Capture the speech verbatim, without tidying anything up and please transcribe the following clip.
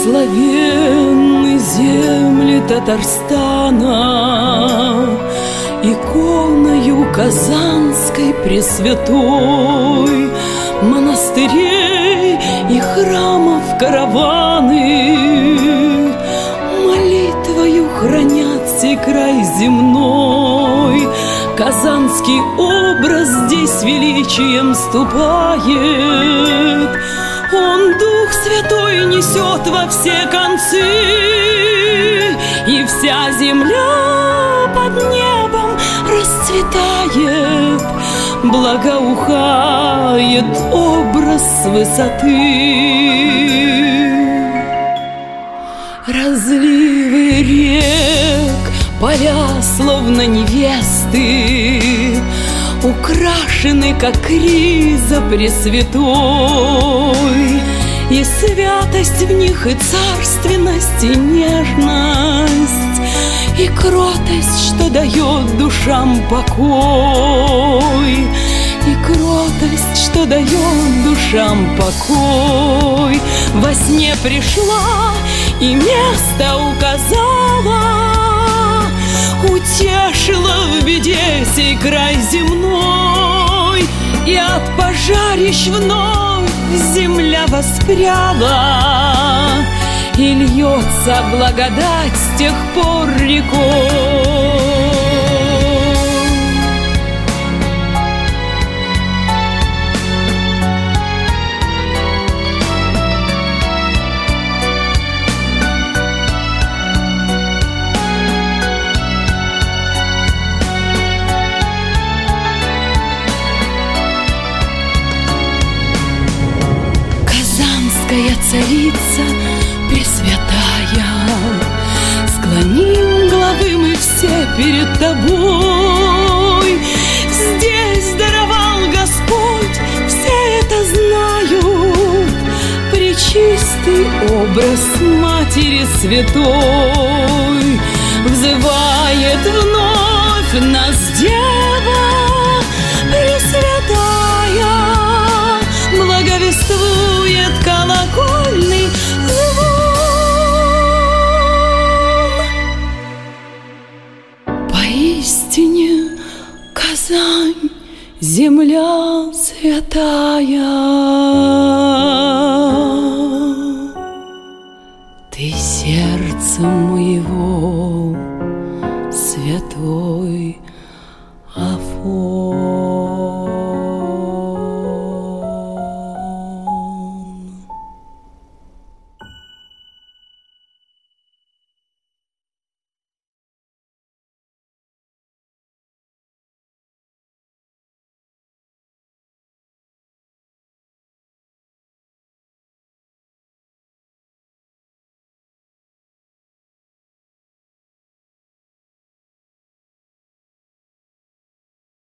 Благословенны земли Татарстана иконою Казанской Пресвятой, монастырей и храмов караваны молитвою хранят сей край земной. Казанский образ здесь величием ступает, он Дух Святой несет во все концы, и вся земля под небом расцветает, благоухает образ с высоты. Разливы рек, поля словно невесты, украшены, как риза Пресвятой, и святость в них, и царственность, и нежность, и кротость, что дает душам покой, и кротость, что дает душам покой. Во сне пришла и место указала, утешила в беде сей край земной, и от пожарищ вновь земля воспряла, и льется благодать с тех пор рекой. Царица Пресвятая, склоним главы мы все перед тобой. Здесь даровал Господь, все это знают, пречистый образ Матери Святой. Взывает вновь нас Дева Пресвятая, благовествует колокольный звон. Поистине Казань — земля святая. Ты сердцем моего святой Афон.